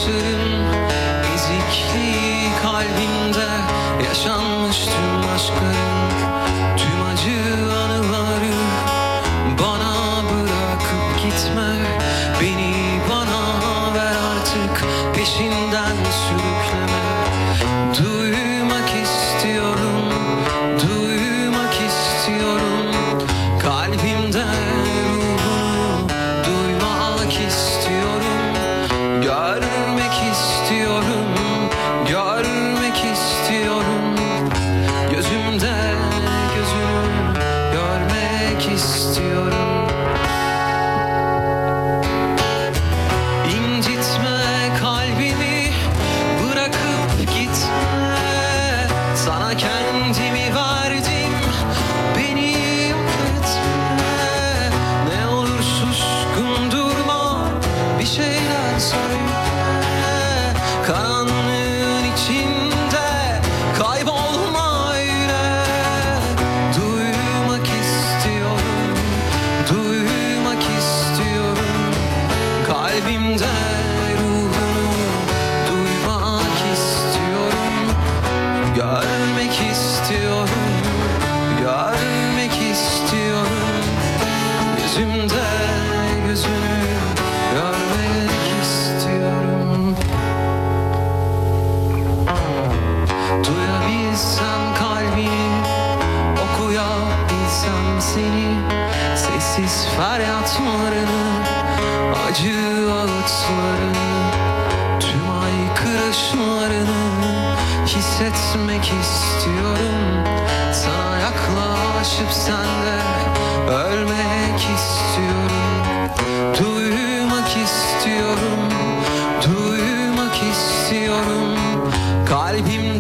bakışların ezikliği kalbimde yaşanmış tüm aşkların, tüm acı anıları bana bırakıp gitme. Beni bana ver artık, peşinden sürükleme. Duymak istiyorum, duymak istiyorum. Kalbimde ruhunu duymak istiyorum. Görmek istiyorum, görmek istiyorum. Gözümde gözünü görmek istiyorum. İncitme kalbimi, bırakıp gitme. Sana kendimi verdim, beni yok etme. Ne olur suskun durma, bir şeyler söyle. Karanlığın içinde kaybolma öyle. Duymak istiyorum, duymak istiyorum. Kalbimde ruhunu duymak istiyorum. Görmek istiyorum, görmek istiyorum. Gözümde gözünü görmek istiyorum. Duyabilsem kalbini, okuyabilsem seni. Sessiz feryatlarını, acı ağıtlarını, tüm haykırışlarını hissetmek istiyorum. Sana yaklaşıp sende ölmek istiyorum. Duymak istiyorum, duymak istiyorum. Kalbim